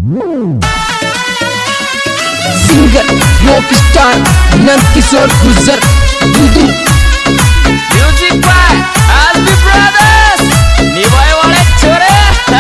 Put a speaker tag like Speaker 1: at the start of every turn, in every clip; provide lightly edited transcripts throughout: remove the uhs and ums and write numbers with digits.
Speaker 1: Singer rock star Nand Kishore Gurjar Dudu
Speaker 2: music by आलबी brothers निभाए वाले छोरे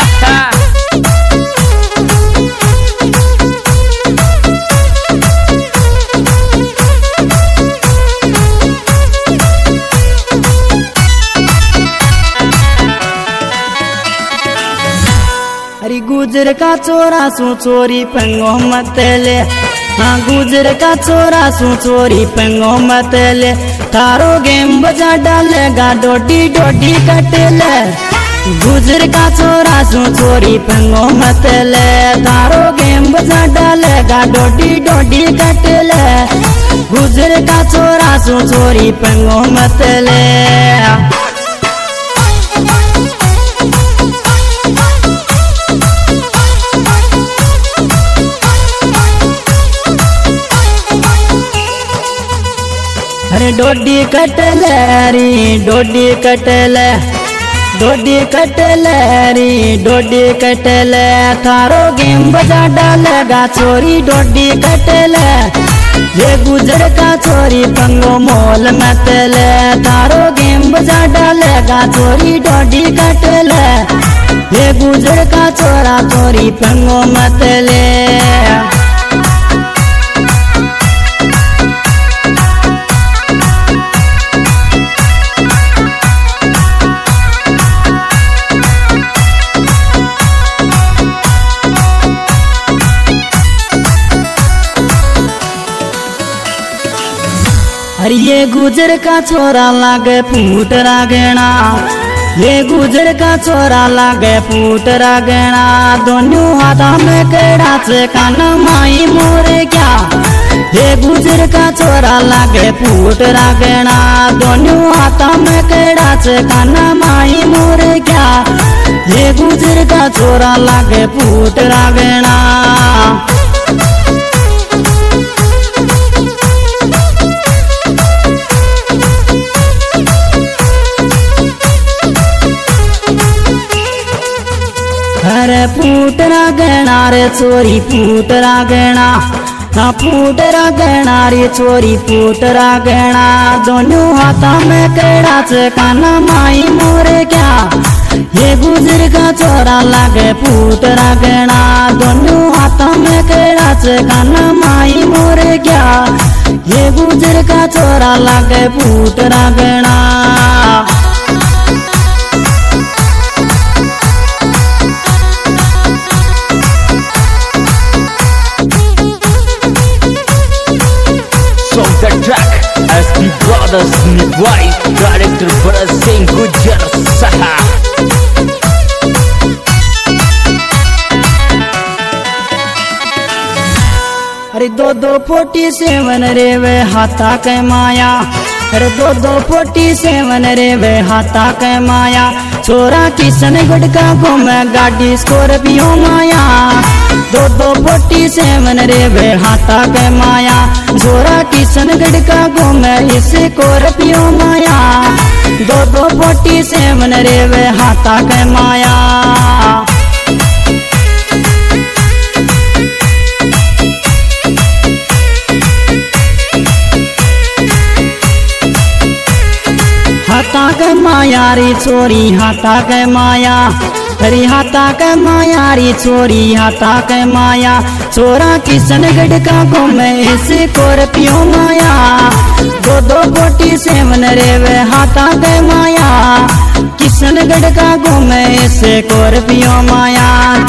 Speaker 3: अरे गुजर का चोरा सू चोरी पंगो मत ले। हाँ गुजर का चोरा सू चोरी पंगो मत ले। थारो गेम बजा डालेगा डोडी डोडी कट ले। गुजर का चोरा सू चोरी पंगो मत ले। थारो गेम बजा डालेगा डोडी डोडी कट ले। गुजर का चोरा सू चोरी पंगो मत ले। अरे डोडी कटले री डोडी कटले डोडी कटले री डोडी कटले। थारो गेम बजा डालेगा चोरी डोडी कटले। ये गुजर का चोरी पंगो मोल मत ले। थारो गेम बजा डालेगा चोरी डोडी कटले। ये गुजर का चोरा चोरी पंगो मत ले। अरे ये गुजर का छोरा लागे फूट रागेना। ये गुजर का छोरा लागे फूट रागेना। दोनों हाथा में केड़ा से काना माई मोरे क्या। ये गुजर का छोरा लागे फूट रागेना। दोनों हाथा में केड़ा से काना माई मोरे क्या। ये गुजर का छोरा लागे फूट रागेना। अरे फूट रागेना रे चोरी फूट रागेना। हाँ फूट रागेना रे चोरी फूट रागेना। दोनों हाथा में केड़ा से काना माई मोरे क्या। ये गुजर का चोरा लागे फूट रागेना। दोनों हाथा में केड़ा से काना माई मोरे क्या। ये गुजर का चोरा लागे फूट रागेना।
Speaker 2: The track SB Brothers Niwai Director Bharat Singh Gujjar Saha।
Speaker 3: अरे दो 47 रे वे हाथा के माया। अरे दो 47 रे वे हाथा के माया। छोरा किशनगढ़ का घूमे गाड़ी स्कॉर्पियो माया। दो 47 रे वे हाथा के माया। छोरा किशनगढ़ का घूमे स्कॉर्पियो माया। दो 47 रे वे हाथा के माया। हाथा के माया री चोरी हाथा के माया। अरे हाथा के माया री चोरी हाथा के माया। छोरा किशनगढ़ का घूमे स्कॉर्पियो माया। दो 47 रे वे हाथा के माया। किशनगढ़ का घूमे स्कॉर्पियो माया।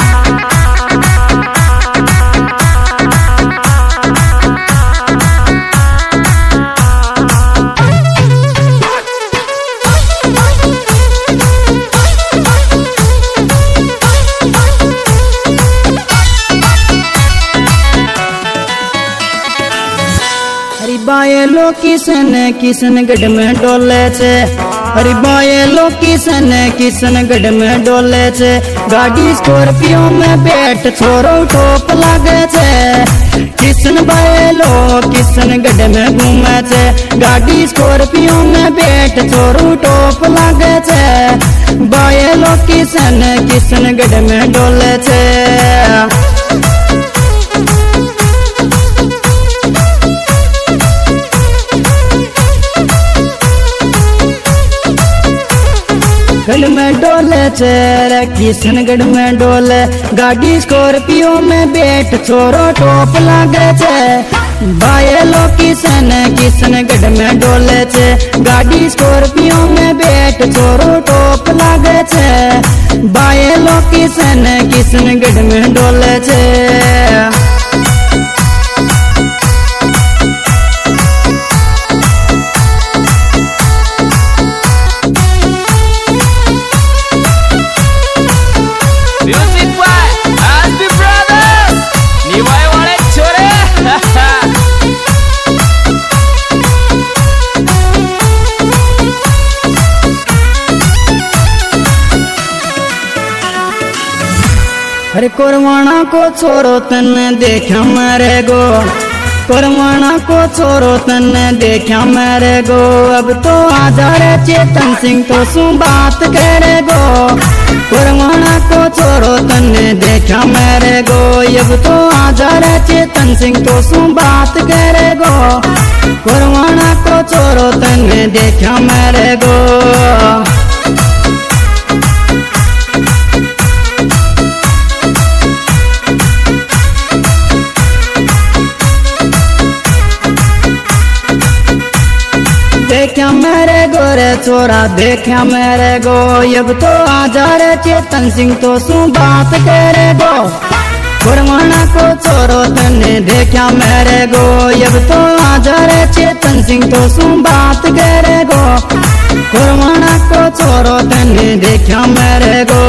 Speaker 3: बाये किशनगढ़ में डोले छे। अरे बाये किशनगढ़ में डोले छे। गाड़ी स्कॉर्पियो में बैठ छोरो टोप लागे छे। किशन बाये किशनगढ़ में घूमे छे। गाड़ी स्कॉर्पियो में बैठ छोरो टोप लागे छे। बाये किशनगढ़ में डोले छे। चेरे किशनगढ़ में डोले गाड़ी स्कॉर्पियो में बैठ छोरो टॉप लागे छे बायलो किशनगढ़ में डोले छे गाड़ी स्कॉर्पियो में बैठ छोरो टॉप लागे छे बायलो किशनगढ़ में डोले छे। अरे कोरवाना को छोरो तन्ने देखा मेरे गो कोरवाना को छोरो तन्ने देखा मेरे गो अब तो आजा रे चेतन सिंह तो सु बात करे गो कोरवाना को छोरो तन्ने देखा मेरे गो अब तो आजा रे चेतन सिंह तो सु बात करे गो कोरवाना को छोरो तन्ने देखा मेरे गो। देखा मेरे गो रे छोरा देखा मेरे गो अब तो आजा रे चेतन सिंह तो सु बात करे गो कोरवाना को छोरो तन्ने देखा मेरे गो अब तो आजा रे चेतन सिंह तो सु बात करे गो कोरवाना को छोरो तन्ने देखा मेरे गो।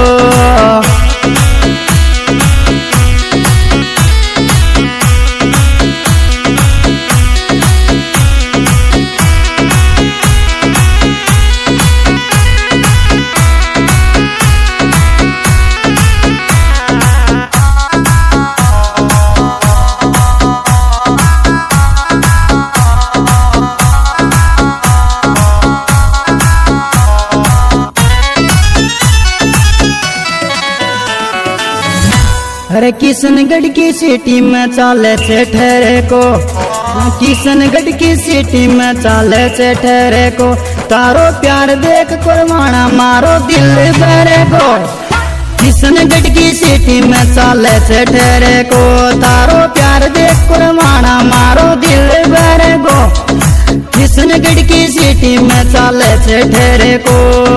Speaker 3: अरे किशनगढ़ की सिटी में चाले से ठहरे को किशनगढ़ की सिटी में चाले से ठहरे को तारो प्यार देख कोरवाना मारो दिल भरे को किशनगढ़ की सिटी में चाले से ठहरे को तारो प्यार देख कोरवाना मारो दिल भरे को किशनगढ़ की सिटी में चाले से ठहरे को।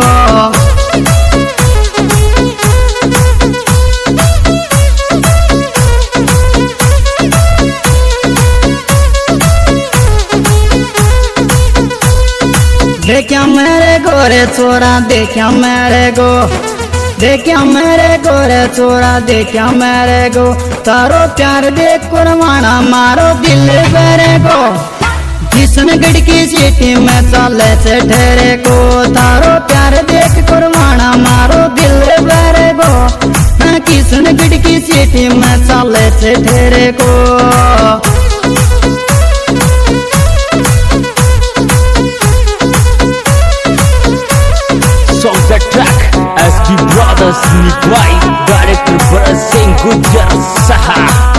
Speaker 3: देखा मेरे गोरे छोरा देखा मेरे गो देखा मेरे गोरे छोरा देखा मेरे गो तारो प्यार देख कोरवाना मारो दिल भरे गो किशनगढ़ की सिटी में चाले से ठहरे को तारो प्यार देख कोरवाना मारो दिल भरे गो किशनगढ़ की सिटी में चाले से ठहरे को।
Speaker 2: Songs that track SB Brothers Nitwai Director Bharat Singh Gujjar Saha।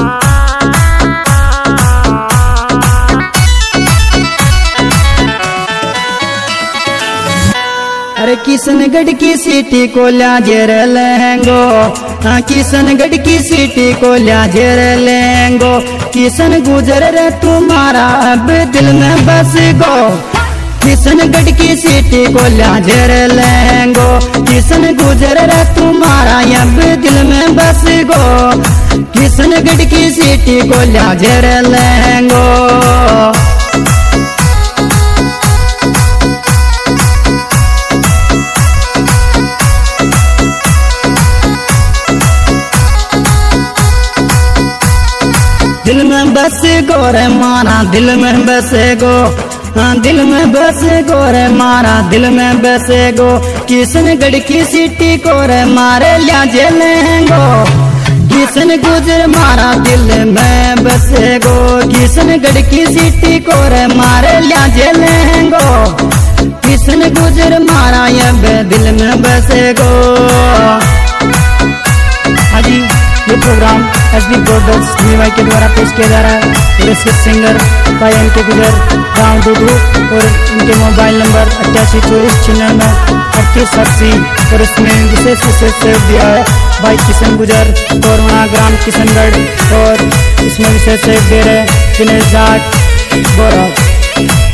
Speaker 3: अरे किशनगढ़ की सिटी को लाजेर लेंगो किशनगढ़ की सिटी को लाजेर लेंगो किशन गुजर रे तुम्हारा अब दिल में बस गो किशनगढ़ की सिटी को लाजेर लेंगो किशन गुजर रे तुम्हारा अब दिल में बस गो किशनगढ़ की सिटी को लाजेर लेंगो। दिल में बस गो रे मारा दिल में बसे गो दिल में बसे गो रे मारा दिल में बसे गो किशनगढ़ की सिटी को रे मारे लाजे लेंगो किशन गुजर मारा दिल में बसे गो किशनगढ़ की सिटी को रे मारे लाजे लेंगो किशन गुजर मारा अब दिल में बसे गो। हाँ जी ये प्रोग्राम एसडी ब्रदर्स मीवाई के द्वारा पेश किया जा रहा है। और इसके सिंगर भाई एम.के. गुजर गाँव डूडू और इनके मोबाइल नंबर 882496 और इसमें विशेष सहयोग दिया है भाई किशन गुजर और वहाँ ग्राम किशनगढ़ और इसमें विशेष सहयोग दे रहे दिनेश जाट बोरा।